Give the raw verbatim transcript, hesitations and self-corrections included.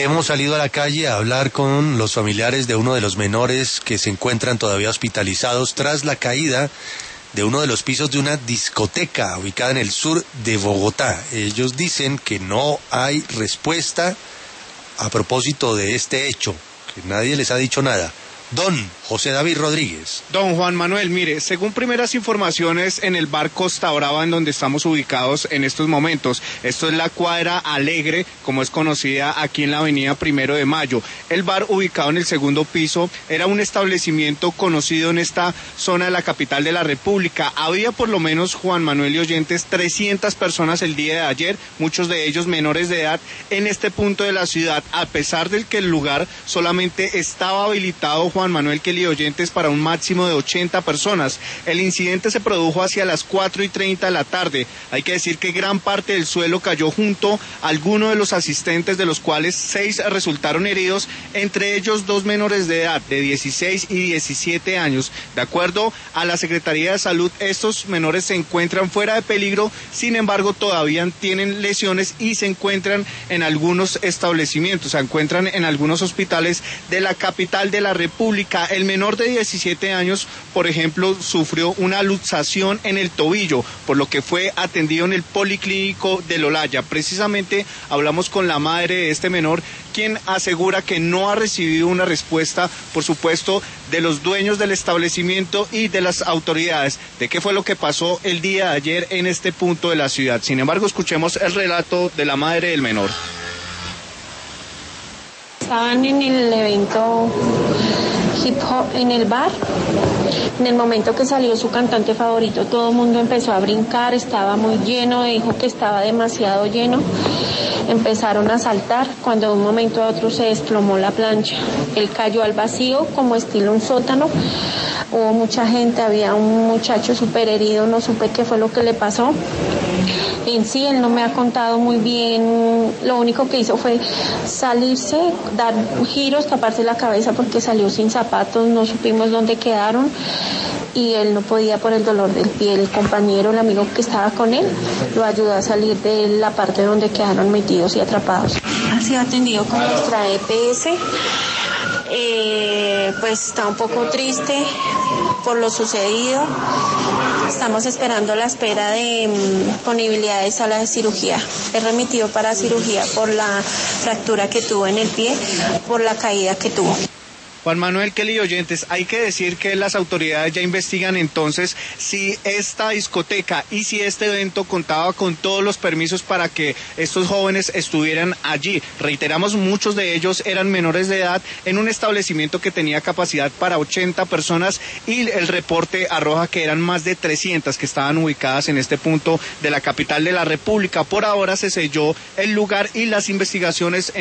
hemos salido a la calle a hablar con los familiares de uno de los menores que se encuentran todavía hospitalizados tras la caída de uno de los pisos de una discoteca ubicada en el sur de Bogotá. Ellos dicen que no hay respuesta a propósito de este hecho, que nadie les ha dicho nada. Don José David Rodríguez. Don Juan Manuel, mire, según primeras informaciones en el bar Costa Brava en donde estamos ubicados en estos momentos, esto es la cuadra Alegre, como es conocida aquí en la avenida Primero de Mayo. El bar ubicado en el segundo piso era un establecimiento conocido en esta zona de la capital de la República. Había por lo menos, Juan Manuel y oyentes, trescientas personas el día de ayer, muchos de ellos menores de edad, en este punto de la ciudad, a pesar de que el lugar solamente estaba habilitado, Juan Manuel, que y oyentes, para un máximo de ochenta personas. El incidente se produjo hacia las cuatro y treinta de la tarde. Hay que decir que gran parte del suelo cayó junto a algunos de los asistentes, de los cuales seis resultaron heridos, entre ellos dos menores de edad de dieciséis y diecisiete años. De acuerdo a la Secretaría de Salud, estos menores se encuentran fuera de peligro, sin embargo todavía tienen lesiones y se encuentran en algunos establecimientos, se encuentran en algunos hospitales de la capital de la República. El menor de diecisiete años, por ejemplo, sufrió una luxación en el tobillo, por lo que fue atendido en el Policlínico del Olaya. Precisamente hablamos con la madre de este menor, quien asegura que no ha recibido una respuesta, por supuesto, de los dueños del establecimiento y de las autoridades, de qué fue lo que pasó el día de ayer en este punto de la ciudad. Sin embargo, escuchemos el relato de la madre del menor. Estaban en el evento hip hop en el bar. En el momento que salió su cantante favorito, todo el mundo empezó a brincar, estaba muy lleno, dijo que estaba demasiado lleno. Empezaron a saltar, cuando de un momento a otro se desplomó la plancha. Él cayó al vacío, como estilo un sótano. Hubo mucha gente, había un muchacho súper herido, no supe qué fue lo que le pasó. En sí, él no me ha contado muy bien, lo único que hizo fue salirse, dar giros, taparse la cabeza porque salió sin zapatos, no supimos dónde quedaron y él no podía por el dolor del pie. El compañero, el amigo que estaba con él, lo ayudó a salir de la parte donde quedaron metidos y atrapados. Ha sido atendido con nuestra E P S. Eh, pues está un poco triste por lo sucedido. Estamos esperando la espera de um, disponibilidad de sala de cirugía. Es remitido para cirugía por la fractura que tuvo en el pie, por la caída que tuvo. Juan Manuel, Kelly, oyentes, hay que decir que las autoridades ya investigan entonces si esta discoteca y si este evento contaba con todos los permisos para que estos jóvenes estuvieran allí. Reiteramos, muchos de ellos eran menores de edad en un establecimiento que tenía capacidad para ochenta personas y el reporte arroja que eran más de trescientas que estaban ubicadas en este punto de la capital de la República. Por ahora se selló el lugar y las investigaciones en